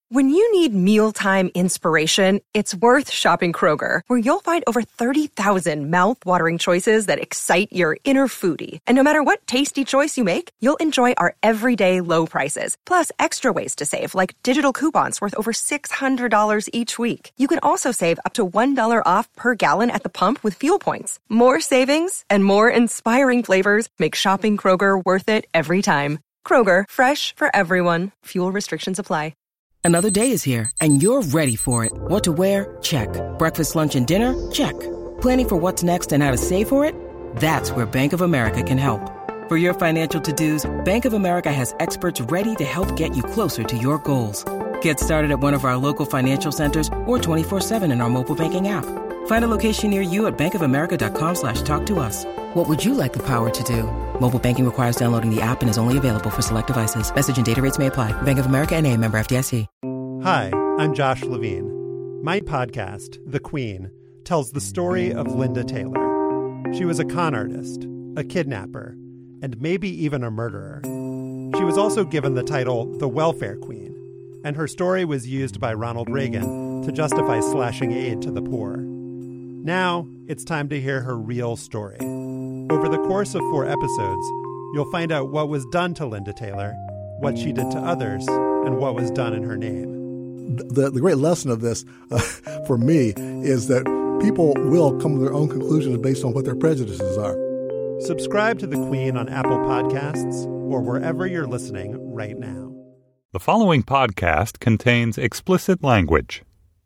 When you need mealtime inspiration, it's worth shopping Kroger, where you'll find over 30,000 mouth-watering choices that excite your inner foodie. And no matter what tasty choice you make, you'll enjoy our everyday low prices, plus extra ways to save, like digital coupons worth over $600 each week. You can also save up to $1 off per gallon at the pump with fuel points. More savings and more inspiring flavors make shopping Kroger worth it every time. Kroger, fresh for everyone. Fuel restrictions apply. Another day is here, and you're ready for it. What to wear? Check. Breakfast, lunch, and dinner? Check. Planning for what's next and how to save for it? That's where Bank of America can help. For your financial to-dos, Bank of America has experts ready to help get you closer to your goals. Get started at one of our local financial centers or 24/7 in our mobile banking app. Find a location near you at bankofamerica.com/talktous. What would you like the power to do? Mobile banking requires downloading the app and is only available for select devices. Message and data rates may apply. Bank of America N.A., member FDIC. Hi, I'm Josh Levine. My podcast, The Queen, tells the story of Linda Taylor. She was a con artist, a kidnapper, and maybe even a murderer. She was also given the title the Welfare Queen, and her story was used by Ronald Reagan to justify slashing aid to the poor. Now, it's time to hear her real story. Over the course of 4 episodes, you'll find out what was done to Linda Taylor, what she did to others, and what was done in her name. The great lesson of this, for me, is that people will come to their own conclusions based on what their prejudices are. Subscribe to The Queen on Apple Podcasts or wherever you're listening right now. The following podcast contains explicit language.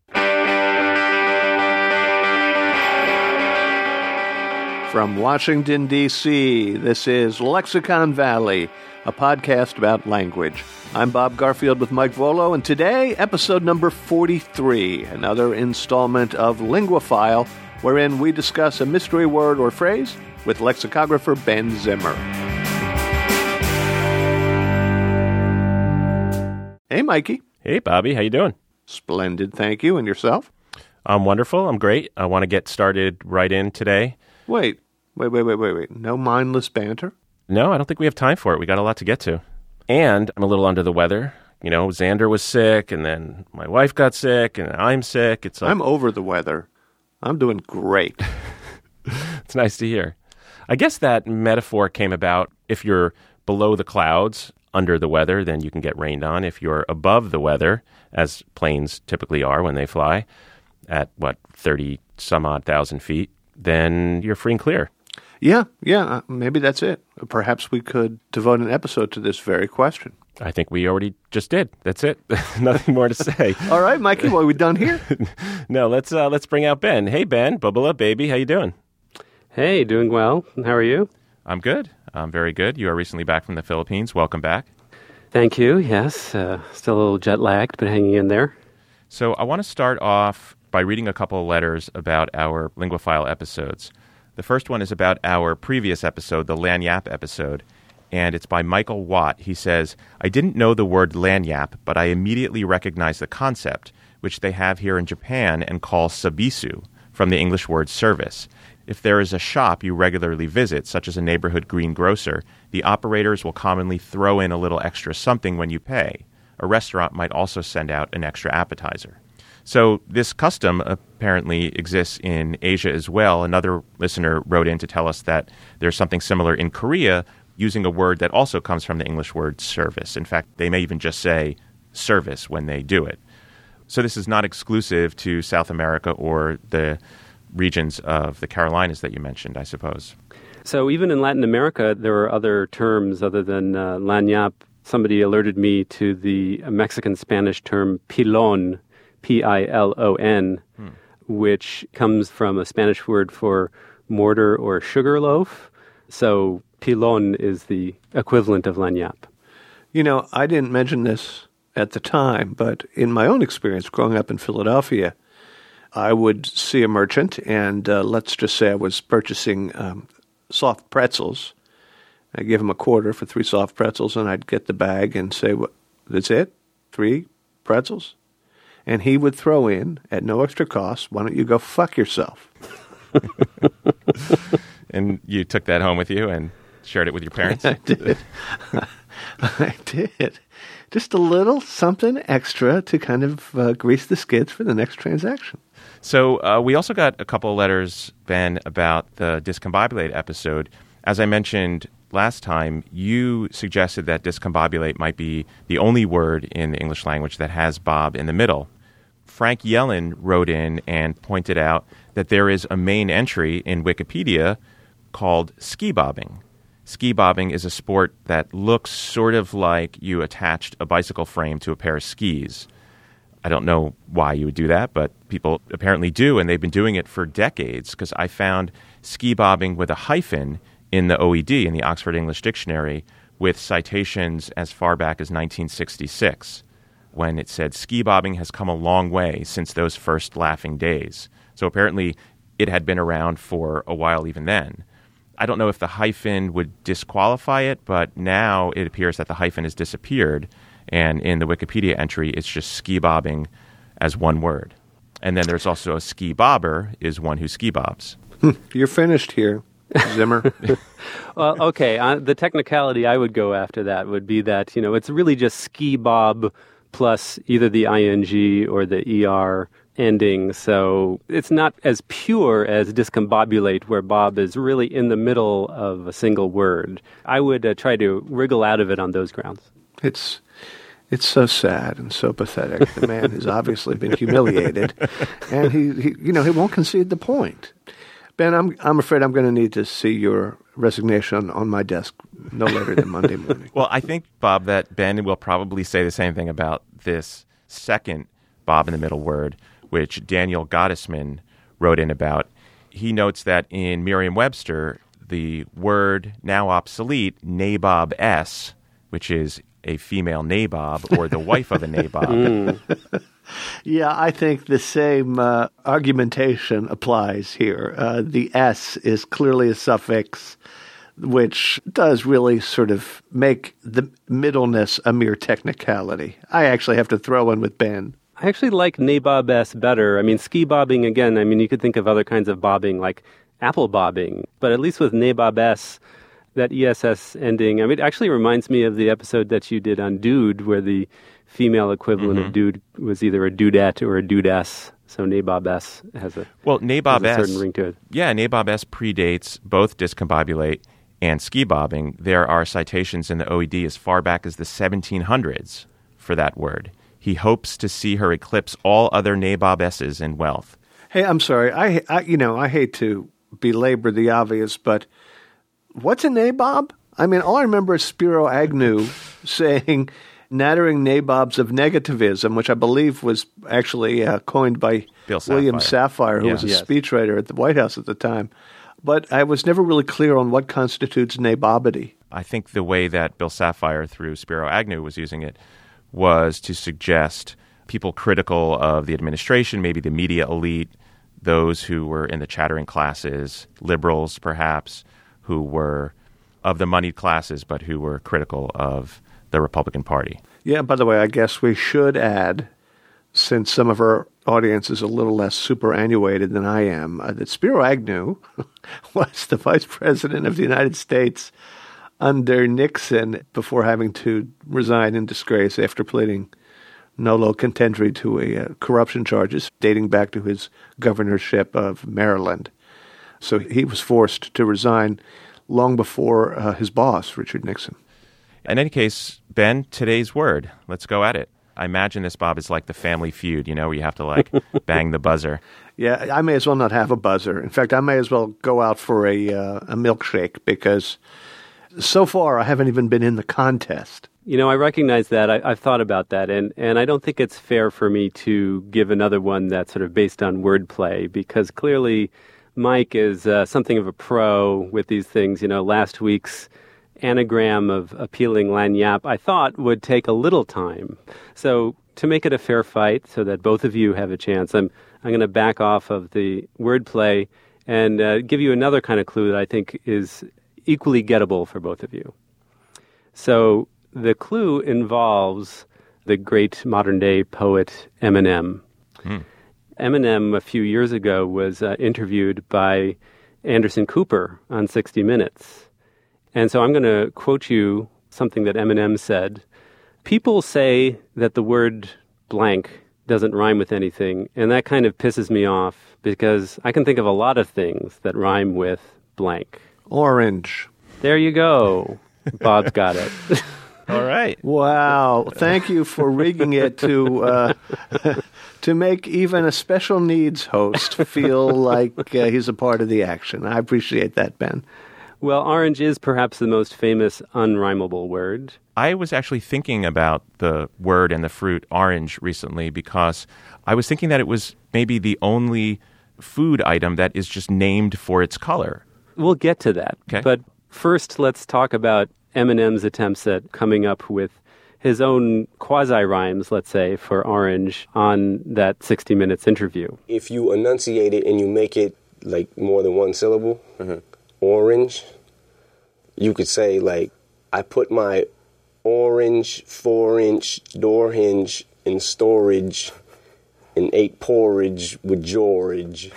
From Washington, D.C., this is Lexicon Valley, a podcast about language. I'm Bob Garfield with Mike Volo, and today, episode number 43, another installment of Linguaphile, wherein we discuss a mystery word or phrase with lexicographer Ben Zimmer. Hey, Mikey. Hey, Bobby. How you doing? Splendid, thank you. And yourself? I'm wonderful. I'm great. I want to get started right in today. Wait. No mindless banter? No, I don't think we have time for it. We got a lot to get to. And I'm a little under the weather. You know, Xander was sick, and then my wife got sick, and I'm sick. It's like, I'm over the weather. I'm doing great. It's nice to hear. I guess that metaphor came about if you're below the clouds, under the weather, then you can get rained on. If you're above the weather, as planes typically are when they fly, at, 30-some-odd thousand feet, then you're free and clear. Yeah, maybe that's it. Perhaps we could devote an episode to this very question. I think we already just did. That's it. Nothing more to say. All right, Mikey, what are we done here? No, let's bring out Ben. Hey, Ben, Bubba, baby, how you doing? Hey, doing well. How are you? I'm good. I'm very good. You are recently back from the Philippines. Welcome back. Thank you. Yes, still a little jet-lagged, but hanging in there. So I want to start off by reading a couple of letters about our Linguaphile episodes. The first one is about our previous episode, the Lagniappe episode, and it's by Michael Watt. He says, I didn't know the word Lagniappe, but I immediately recognized the concept, which they have here in Japan and call sabisu, from the English word service. If there is a shop you regularly visit, such as a neighborhood greengrocer, the operators will commonly throw in a little extra something when you pay. A restaurant might also send out an extra appetizer. So this custom apparently exists in Asia as well. Another listener wrote in to tell us that there's something similar in Korea using a word that also comes from the English word service. In fact, they may even just say service when they do it. So this is not exclusive to South America or the regions of the Carolinas that you mentioned, I suppose. So even in Latin America, there are other terms other than lagniappe. Somebody alerted me to the Mexican-Spanish term pilon, P-I-L-O-N, which comes from a Spanish word for mortar or sugar loaf. So pilon is the equivalent of lagniappe. You know, I didn't mention this at the time, but in my own experience growing up in Philadelphia, I would see a merchant, and let's just say I was purchasing soft pretzels. I'd give him a quarter for 3 soft pretzels, and I'd get the bag and say, "What? That's it? 3 pretzels?" And he would throw in, at no extra cost, "Why don't you go fuck yourself?" And you took that home with you and shared it with your parents? I did. I did. Just a little something extra to kind of grease the skids for the next transaction. So we also got a couple of letters, Ben, about the discombobulate episode. As I mentioned last time, you suggested that discombobulate might be the only word in the English language that has Bob in the middle. Frank Yellen wrote in and pointed out that there is a main entry in Wikipedia called ski bobbing. Ski bobbing is a sport that looks sort of like you attached a bicycle frame to a pair of skis. I don't know why you would do that, but people apparently do, and they've been doing it for decades, because I found ski bobbing with a hyphen in the OED, in the Oxford English Dictionary, with citations as far back as 1966, when it said ski bobbing has come a long way since those first laughing days. So apparently it had been around for a while even then. I don't know if the hyphen would disqualify it, but now it appears that the hyphen has disappeared, and in the Wikipedia entry, it's just ski bobbing as one word. And then there's also a ski bobber is one who ski bobs. You're finished here, Zimmer. Well, okay. The technicality I would go after that would be that, it's really just ski bob plus either the ing or the er ending. So it's not as pure as discombobulate, where Bob is really in the middle of a single word. I would try to wriggle out of it on those grounds. It's so sad and so pathetic. The man has obviously been humiliated, and he won't concede the point. Ben, I'm afraid I'm going to need to see your resignation on my desk no later than Monday morning. Well, I think, Bob, that Ben will probably say the same thing about this second Bob in the middle word, which Daniel Gottesman wrote in about. He notes that in Merriam-Webster, the word now obsolete, nabob-s, which is a female nabob or the wife of a nabob. Yeah, I think the same argumentation applies here. The S is clearly a suffix, which does really sort of make the middleness a mere technicality. I actually have to throw in with Ben. I actually like nabob-s better. I mean, ski bobbing, again, you could think of other kinds of bobbing like apple bobbing, but at least with nabob-s, that ESS ending, it actually reminds me of the episode that you did on Dude, where the female equivalent of Dude was either a dudette or a dudess. So nabob-s has a certain ring to it. Yeah, nabob-s predates both discombobulate and ski bobbing. There are citations in the OED as far back as the 1700s for that word. He hopes to see her eclipse all other nabob-s's in wealth. Hey, I'm sorry. I hate to belabor the obvious, but what's a nabob? All I remember is Spiro Agnew saying nattering nabobs of negativism, which I believe was actually coined by William Safire, who was a speechwriter at the White House at the time. But I was never really clear on what constitutes nabobity. I think the way that Bill Safire, through Spiro Agnew, was using it was to suggest people critical of the administration, maybe the media elite, those who were in the chattering classes, liberals perhaps, who were of the moneyed classes, but who were critical of the Republican Party. Yeah, by the way, I guess we should add, since some of our audience is a little less superannuated than I am, that Spiro Agnew was the vice president of the United States under Nixon before having to resign in disgrace after pleading nolo contendere to corruption charges dating back to his governorship of Maryland. So he was forced to resign long before his boss, Richard Nixon. In any case, Ben, today's word. Let's go at it. I imagine this, Bob, is like the Family Feud, where you have to bang the buzzer. Yeah, I may as well not have a buzzer. In fact, I may as well go out for a milkshake, because so far I haven't even been in the contest. I recognize that. I've thought about that, and I don't think it's fair for me to give another one that's sort of based on wordplay, because clearly Mike is something of a pro with these things. Last week's anagram of appealing lagniappe, I thought, would take a little time. So to make it a fair fight so that both of you have a chance, I'm going to back off of the wordplay and give you another kind of clue that I think is equally gettable for both of you. So the clue involves the great modern-day poet Eminem. Eminem, a few years ago, was interviewed by Anderson Cooper on 60 Minutes. And so I'm going to quote you something that Eminem said. People say that the word blank doesn't rhyme with anything, and that kind of pisses me off because I can think of a lot of things that rhyme with blank. Orange. There you go. Bob's got it. All right. Wow. Thank you for rigging it to make even a special needs host feel like he's a part of the action. I appreciate that, Ben. Well, orange is perhaps the most famous unrhymable word. I was actually thinking about the word and the fruit orange recently because I was thinking that it was maybe the only food item that is just named for its color. We'll get to that. Okay. But first, let's talk about Eminem's attempts at coming up with his own quasi-rhymes, let's say, for orange on that 60 Minutes interview. If you enunciate it and you make it like more than one syllable, orange, you could say like, I put my orange 4-inch door hinge in storage and ate porridge with George.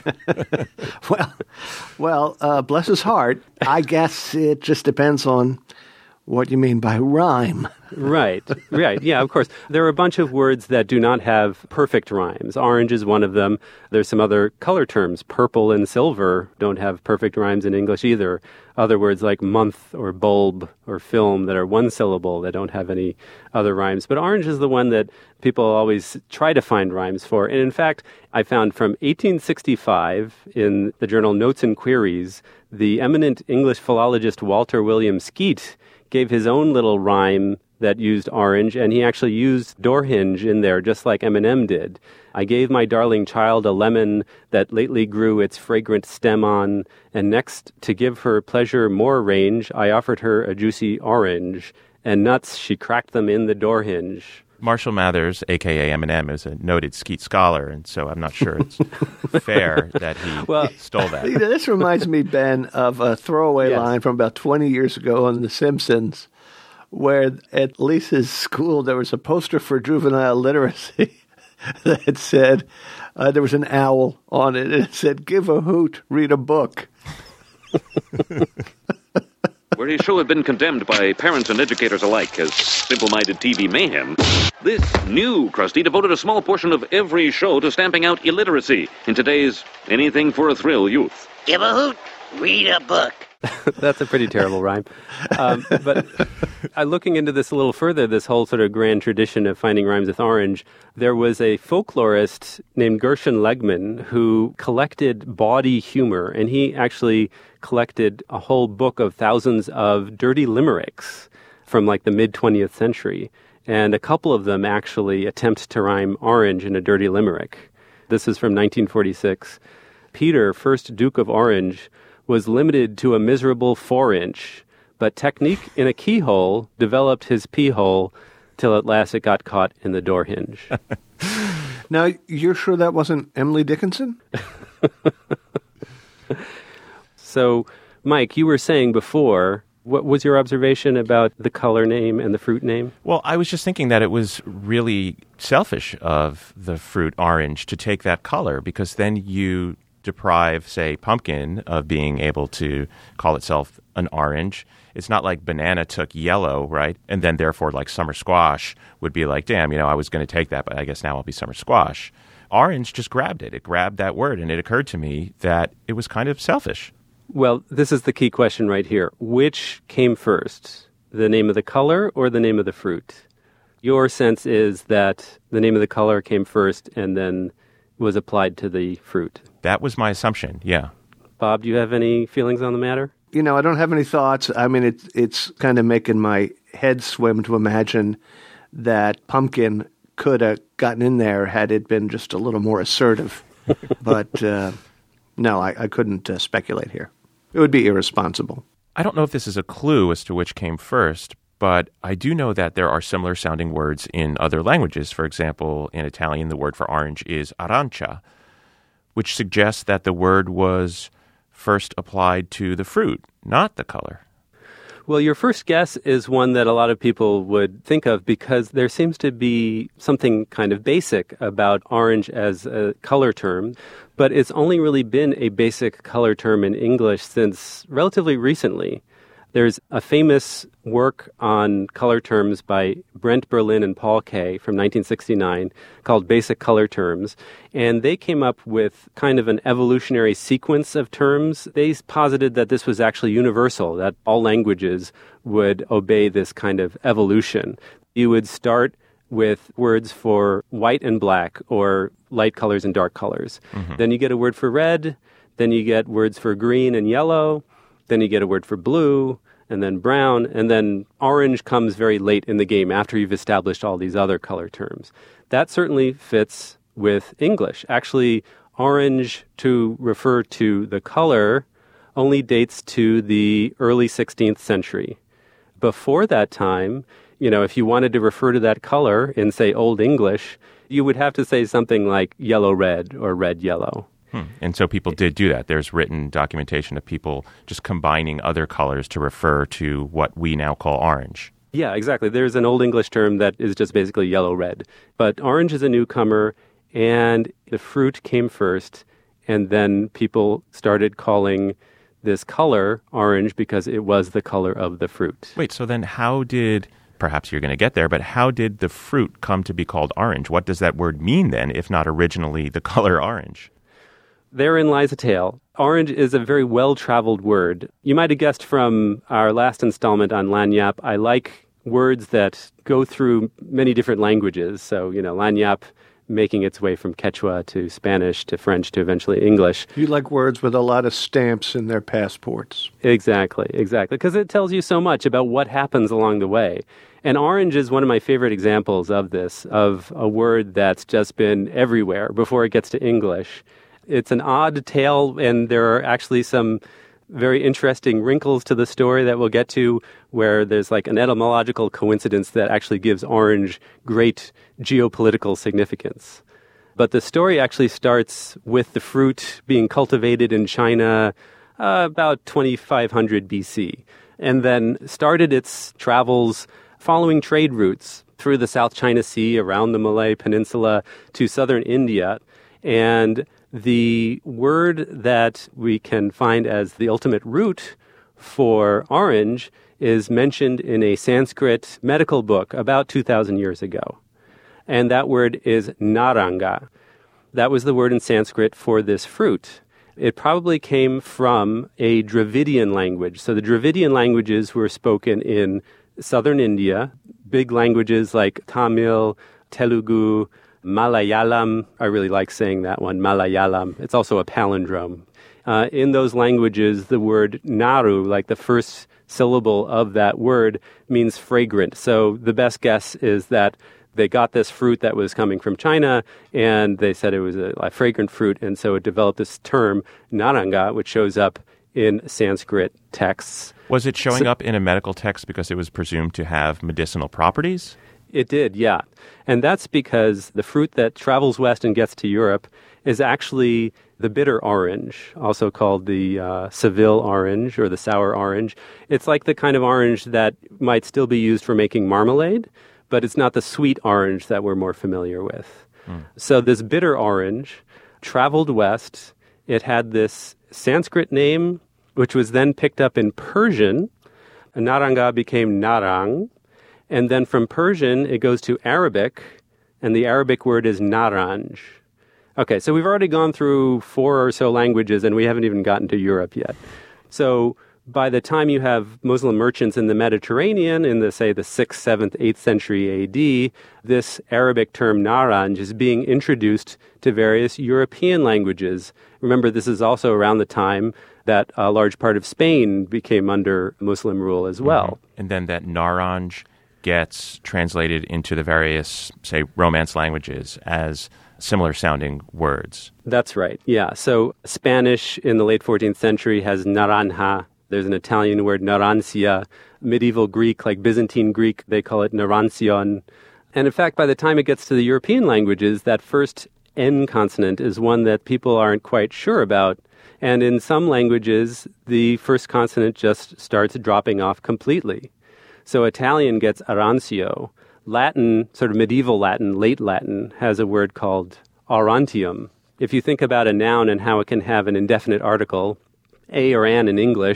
Well, bless his heart. I guess it just depends on what you mean by rhyme. Right. Yeah, of course. There are a bunch of words that do not have perfect rhymes. Orange is one of them. There's some other color terms. Purple and silver don't have perfect rhymes in English either. Other words like month or bulb or film that are one syllable that don't have any other rhymes. But orange is the one that people always try to find rhymes for. And in fact, I found from 1865 in the journal Notes and Queries, the eminent English philologist Walter William Skeat gave his own little rhyme that used orange, and he actually used door hinge in there, just like Eminem did. I gave my darling child a lemon that lately grew its fragrant stem on, and next, to give her pleasure more range, I offered her a juicy orange, and nuts she cracked them in the door hinge. Marshall Mathers, a.k.a. Eminem, is a noted Skeet scholar, and so I'm not sure it's fair that he stole that. You know, this reminds me, Ben, of a throwaway line from about 20 years ago on The Simpsons, where at Lisa's school there was a poster for juvenile literacy that said, there was an owl on it, and it said, "Give a hoot, read a book." Where his show had been condemned by parents and educators alike as simple-minded TV mayhem, this new Krusty devoted a small portion of every show to stamping out illiteracy in today's anything for a thrill youth. Give a hoot, read a book. That's a pretty terrible rhyme. But looking into this a little further, this whole sort of grand tradition of finding rhymes with orange, there was a folklorist named Gershon Legman who collected bawdy humor, and he actually collected a whole book of thousands of dirty limericks from like the mid-20th century. And a couple of them actually attempt to rhyme orange in a dirty limerick. This is from 1946. Peter, 1st Duke of Orange, was limited to a miserable 4-inch, but technique in a keyhole developed his pee hole till at last it got caught in the door hinge. Now, you're sure that wasn't Emily Dickinson? So, Mike, you were saying before, what was your observation about the color name and the fruit name? Well, I was just thinking that it was really selfish of the fruit orange to take that color, because then you deprive, say, pumpkin of being able to call itself an orange. It's not like banana took yellow, right? And then therefore like summer squash would be like, damn, I was going to take that, but I guess now I'll be summer squash. Orange just grabbed it. It grabbed that word, and it occurred to me that it was kind of selfish. Well, this is the key question right here. Which came first, the name of the color or the name of the fruit? Your sense is that the name of the color came first and then was applied to the fruit. That was my assumption, yeah. Bob, do you have any feelings on the matter? I don't have any thoughts. I mean, it's kind of making my head swim to imagine that pumpkin could have gotten in there had it been just a little more assertive. But no, I couldn't speculate here. It would be irresponsible. I don't know if this is a clue as to which came first, but I do know that there are similar sounding words in other languages. For example, in Italian, the word for orange is arancia, which suggests that the word was first applied to the fruit, not the color. Well, your first guess is one that a lot of people would think of because there seems to be something kind of basic about orange as a color term, but it's only really been a basic color term in English since relatively recently. There's a famous work on color terms by Brent Berlin and Paul Kay from 1969 called Basic Color Terms. And they came up with kind of an evolutionary sequence of terms. They posited that this was actually universal, that all languages would obey this kind of evolution. You would start with words for white and black, or light colors and dark colors. Mm-hmm. Then you get a word for red. Then you get words for green and yellow. Then you get a word for blue, and then brown, and then orange comes very late in the game after you've established all these other color terms. That certainly fits with English. Actually, orange, to refer to the color, only dates to the early 16th century. Before that time, if you wanted to refer to that color in, say, Old English, you would have to say something like yellow-red or red-yellow. And so people did do that. There's written documentation of people just combining other colors to refer to what we now call orange. Yeah, exactly. There's an Old English term that is just basically yellow-red. But orange is a newcomer, and the fruit came first, and then people started calling this color orange because it was the color of the fruit. Wait, so then how did, perhaps you're going to get there, but how did the fruit come to be called orange? What does that word mean then, if not originally the color orange? Therein lies a tale. Orange is a very well-traveled word. You might have guessed from our last installment on Lagniappe, I like words that go through many different languages. So, Lagniappe making its way from Quechua to Spanish to French to eventually English. You like words with a lot of stamps in their passports. Exactly. Because it tells you so much about what happens along the way. And orange is one of my favorite examples of this, of a word that's just been everywhere before it gets to English. It's an odd tale, and there are actually some very interesting wrinkles to the story that we'll get to, where there's like an etymological coincidence that actually gives orange great geopolitical significance. But the story actually starts with the fruit being cultivated in China about 2500 BC, and then started its travels following trade routes through the South China Sea, around the Malay Peninsula to southern India. And the word that we can find as the ultimate root for orange is mentioned in a Sanskrit medical book about 2,000 years ago. And that word is naranga. That was the word in Sanskrit for this fruit. It probably came from a Dravidian language. So the Dravidian languages were spoken in southern India, big languages like Tamil, Telugu, Malayalam. I really like saying that one, Malayalam. It's also a palindrome. In those languages, the word naru, like the first syllable of that word, means fragrant. So the best guess is that they got this fruit that was coming from China, and they said it was a fragrant fruit, and so it developed this term, naranga, which shows up in Sanskrit texts. Was it showing up in a medical text because it was presumed to have medicinal properties? It did, yeah. And that's because the fruit that travels west and gets to Europe is actually the bitter orange, also called the Seville orange or the sour orange. It's like the kind of orange that might still be used for making marmalade, but it's not the sweet orange that we're more familiar with. So this bitter orange traveled west. It had this Sanskrit name, which was then picked up in Persian. Naranga became narang. And then from Persian, it goes to Arabic, and the Arabic word is naranj. Okay, so we've already gone through 4 or so languages, and we haven't even gotten to Europe yet. So by the time you have Muslim merchants in the Mediterranean in the 6th, 7th, 8th century AD, this Arabic term naranj is being introduced to various European languages. Remember, this is also around the time that a large part of Spain became under Muslim rule as well. Mm-hmm. And then that naranj gets translated into the various, say, Romance languages as similar-sounding words. That's right, yeah. So Spanish in the late 14th century has naranja. There's an Italian word, narancia. Medieval Greek, like Byzantine Greek, they call it narancion. And in fact, by the time it gets to the European languages, that first N consonant is one that people aren't quite sure about. And in some languages, the first consonant just starts dropping off completely. So Italian gets arancio. Latin, sort of medieval Latin, late Latin, has a word called aurantium. If you think about a noun and how it can have an indefinite article, a or an in English,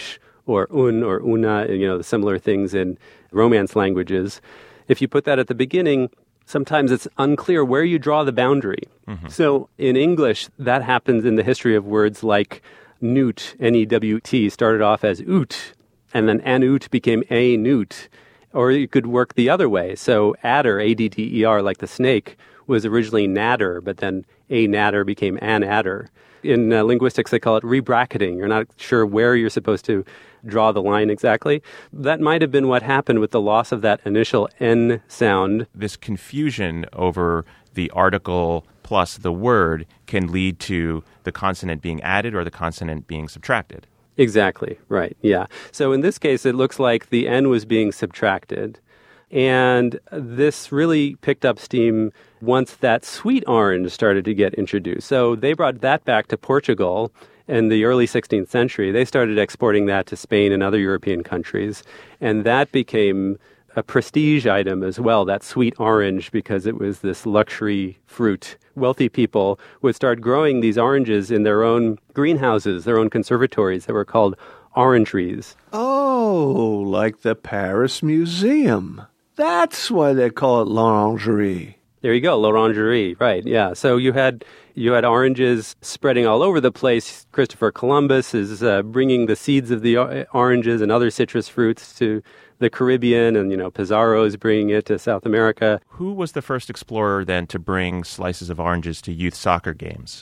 or un or una, the similar things in Romance languages. If you put that at the beginning, sometimes it's unclear where you draw the boundary. Mm-hmm. So in English, that happens in the history of words like newt, N-E-W-T, started off as oot, and then an oot became a newt. Or you could work the other way. So adder, A-D-D-E-R, like the snake, was originally nadder, but then a nadder became an adder. In linguistics, they call it rebracketing. You're not sure where you're supposed to draw the line exactly. That might have been what happened with the loss of that initial N sound. This confusion over the article plus the word can lead to the consonant being added or the consonant being subtracted. Exactly, right, yeah. So in this case, it looks like the N was being subtracted. And this really picked up steam once that sweet orange started to get introduced. So they brought that back to Portugal in the early 16th century. They started exporting that to Spain and other European countries. And that became a prestige item as well, that sweet orange, because it was this luxury fruit. Wealthy people would start growing these oranges in their own greenhouses, their own conservatories that were called orangeries. Oh, like the Paris Museum. That's why they call it l'orangerie. There you go, l'orangerie, right, yeah. So you had oranges spreading all over the place. Christopher Columbus is bringing the seeds of the oranges and other citrus fruits to the Caribbean, and, Pizarro is bringing it to South America. Who was the first explorer, then, to bring slices of oranges to youth soccer games?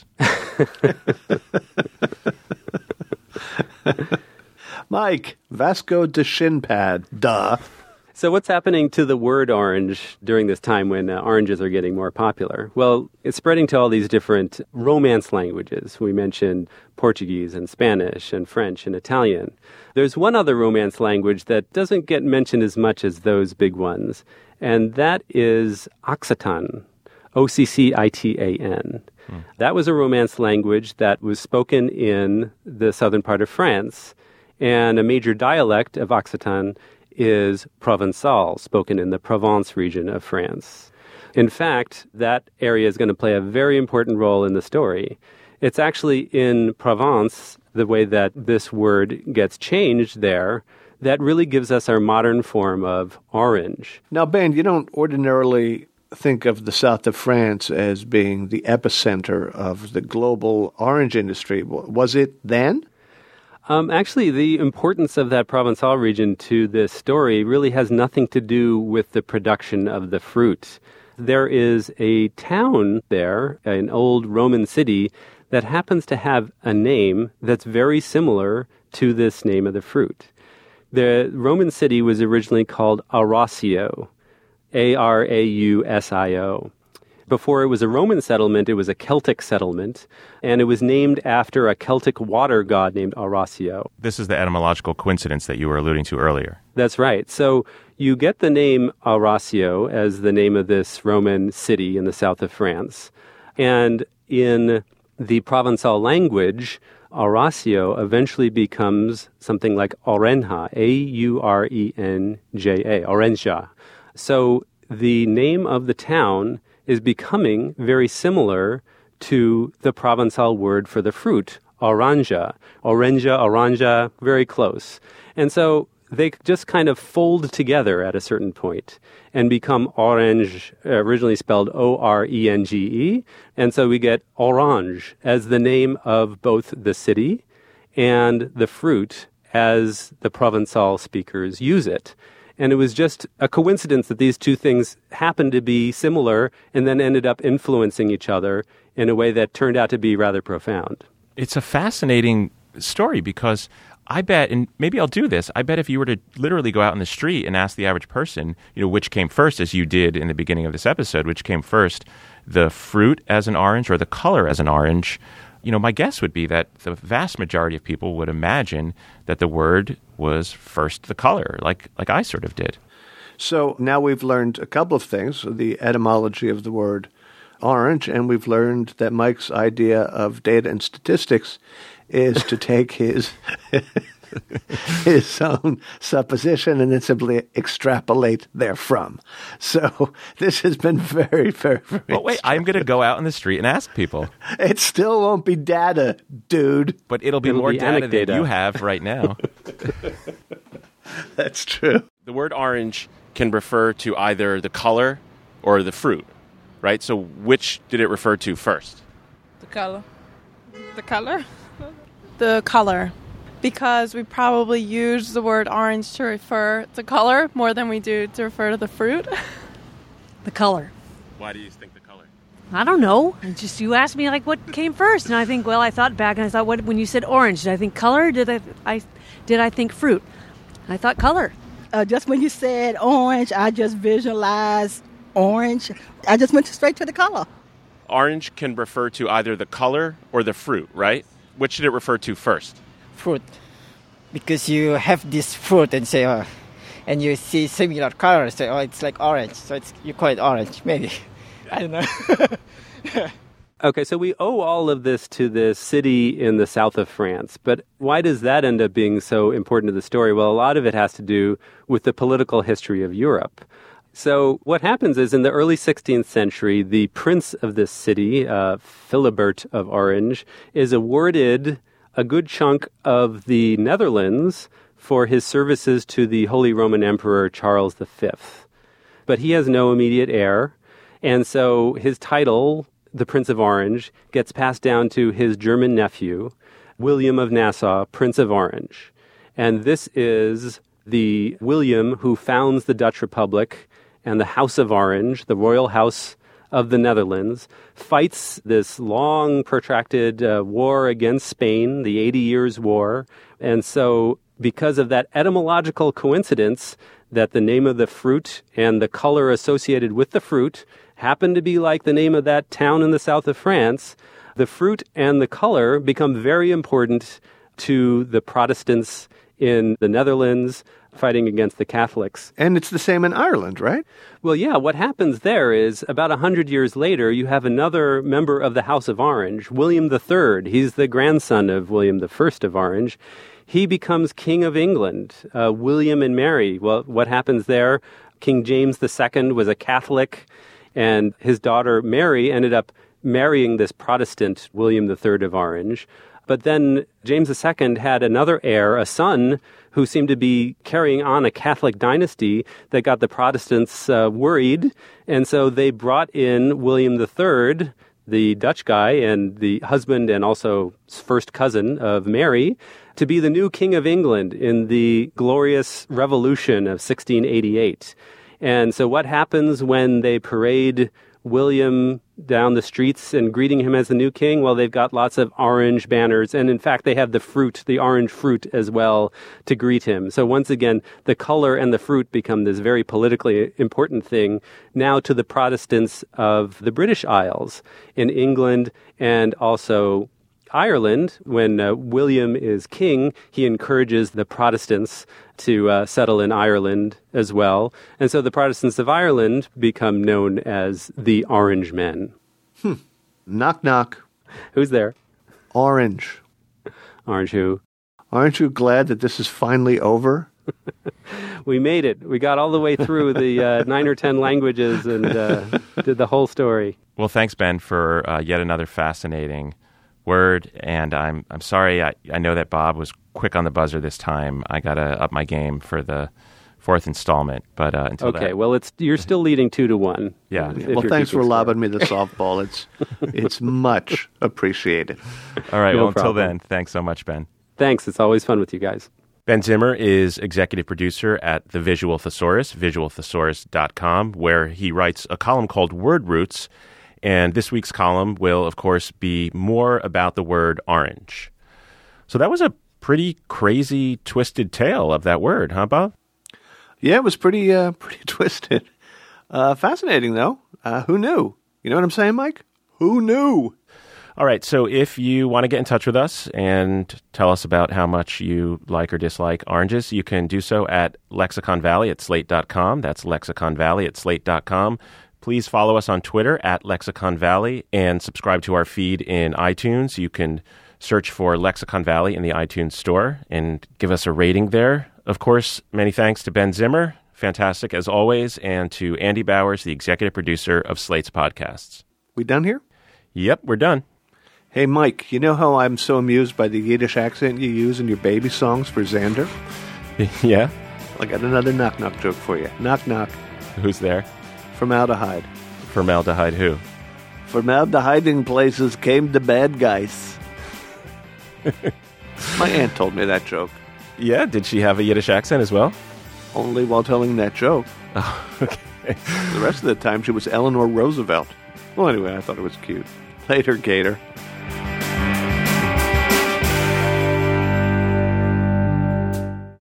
Mike, Vasco da Shinpad, duh. So what's happening to the word orange during this time when oranges are getting more popular? Well, it's spreading to all these different Romance languages. We mentioned Portuguese and Spanish and French and Italian. There's one other Romance language that doesn't get mentioned as much as those big ones, and that is Occitan, Occitan. That was a Romance language that was spoken in the southern part of France, and a major dialect of Occitan is Provençal, spoken in the Provence region of France. In fact, that area is going to play a very important role in the story. It's actually in Provence, the way that this word gets changed there, that really gives us our modern form of orange. Now, Ben, you don't ordinarily think of the south of France as being the epicenter of the global orange industry. Was it then? Actually, the importance of that Provençal region to this story really has nothing to do with the production of the fruit. There is a town there, an old Roman city, that happens to have a name that's very similar to this name of the fruit. The Roman city was originally called Arausio, A-R-A-U-S-I-O. Before it was a Roman settlement, it was a Celtic settlement, and it was named after a Celtic water god named Arausio. This is the etymological coincidence that you were alluding to earlier. That's right. So you get the name Arausio as the name of this Roman city in the south of France. And in the Provençal language, Arausio eventually becomes something like Orenja, A-U-R-E-N-J-A, Orenja. So the name of the town is becoming very similar to the Provençal word for the fruit, oranja. Oranja, very close. And so they just kind of fold together at a certain point and become orange, originally spelled O-R-E-N-G-E. And so we get orange as the name of both the city and the fruit as the Provençal speakers use it. And it was just a coincidence that these two things happened to be similar and then ended up influencing each other in a way that turned out to be rather profound. It's a fascinating story because I bet, and maybe I'll do this, I bet if you were to literally go out in the street and ask the average person, which came first, as you did in the beginning of this episode, which came first, the fruit as an orange or the color as an orange, my guess would be that the vast majority of people would imagine that the word was first the color, like I sort of did. So now we've learned a couple of things, the etymology of the word orange, and we've learned that Mike's idea of data and statistics is to take his his own supposition and then simply extrapolate therefrom. So this has been very, very, very... Well, wait, I'm going to go out in the street and ask people. It still won't be data, dude. But it'll be more data than you have right now. That's true. The word orange can refer to either the color or the fruit, right? So which did it refer to first? The color. The color? The color. Because we probably use the word orange to refer to color more than we do to refer to the fruit. The color. Why do you think the color? I don't know. Just you asked me like what came first, and I think I thought back and I thought when you said orange, did I think color? Did I think fruit? I thought color. Just when you said orange, I just visualized orange. I just went straight to the color. Orange can refer to either the color or the fruit, right? Which should it refer to first? Fruit. Because you have this fruit and say, and you see similar colors, say, it's like orange. So you call it orange, maybe. I don't know. Okay, so we owe all of this to this city in the south of France. But why does that end up being so important to the story? Well, a lot of it has to do with the political history of Europe. So what happens is in the early 16th century, the prince of this city, Philibert of Orange, is awarded a good chunk of the Netherlands for his services to the Holy Roman Emperor Charles V. But he has no immediate heir, and so his title, the Prince of Orange, gets passed down to his German nephew, William of Nassau, Prince of Orange. And this is the William who founds the Dutch Republic, and the House of Orange, the royal house of the Netherlands, fights this long, protracted war against Spain, the 80 Years' War. And so because of that etymological coincidence that the name of the fruit and the color associated with the fruit happen to be like the name of that town in the south of France, the fruit and the color become very important to the Protestants in the Netherlands fighting against the Catholics. And it's the same in Ireland, right? Well, yeah, what happens there is about 100 years later, you have another member of the House of Orange, William III. He's the grandson of William I of Orange. He becomes King of England, William and Mary. Well, what happens there? King James II was a Catholic, and his daughter Mary ended up marrying this Protestant William III of Orange. But then James II had another heir, a son, who seemed to be carrying on a Catholic dynasty that got the Protestants worried. And so they brought in William III, the Dutch guy and the husband and also first cousin of Mary, to be the new King of England in the glorious Revolution of 1688. And so what happens when they parade William down the streets and greeting him as the new king? Well, they've got lots of orange banners. And in fact, they have the fruit, the orange fruit as well to greet him. So once again, the color and the fruit become this very politically important thing now to the Protestants of the British Isles in England and also Ireland. When William is king, he encourages the Protestants to settle in Ireland as well. And so the Protestants of Ireland become known as the Orange Men. Knock, knock. Who's there? Orange. Orange who? Aren't you glad that this is finally over? We made it. We got all the way through the 9 or 10 languages and did the whole story. Well, thanks, Ben, for yet another fascinating word. And I'm sorry. I know that Bob was quick on the buzzer this time. I got to up my game for the fourth installment. But until okay, well, you're still leading 2-1. Yeah. Well, thanks for lobbing me the softball. It's much appreciated. All right. No well, until problem. then, thanks so much, Ben. Thanks. It's always fun with you guys. Ben Zimmer is executive producer at The Visual Thesaurus, visualthesaurus.com, where he writes a column called Word Roots. And this week's column will, of course, be more about the word orange. So that was a pretty crazy, twisted tale of that word, huh, Bob? Yeah, it was pretty twisted. Fascinating, though. Who knew? You know what I'm saying, Mike? Who knew? All right, so if you want to get in touch with us and tell us about how much you like or dislike oranges, you can do so at Lexicon Valley at slate.com. That's Lexicon Valley at slate.com. Please follow us on Twitter at Lexicon Valley and subscribe to our feed in iTunes. You can search for Lexicon Valley in the iTunes store and give us a rating there. Of course, many thanks to Ben Zimmer, fantastic as always, and to Andy Bowers, the executive producer of Slate's podcasts. We done here? Yep, we're done. Hey, Mike, you know how I'm so amused by the Yiddish accent you use in your baby songs for Xander? Yeah? I got another knock-knock joke for you. Knock-knock. Who's there? Formaldehyde. Formaldehyde who? Formaldehyding places came the bad guys. My aunt told me that joke. Yeah? Did she have a Yiddish accent as well? Only while telling that joke. Oh, okay. The rest of the time, she was Eleanor Roosevelt. Well, anyway, I thought it was cute. Later, Gator.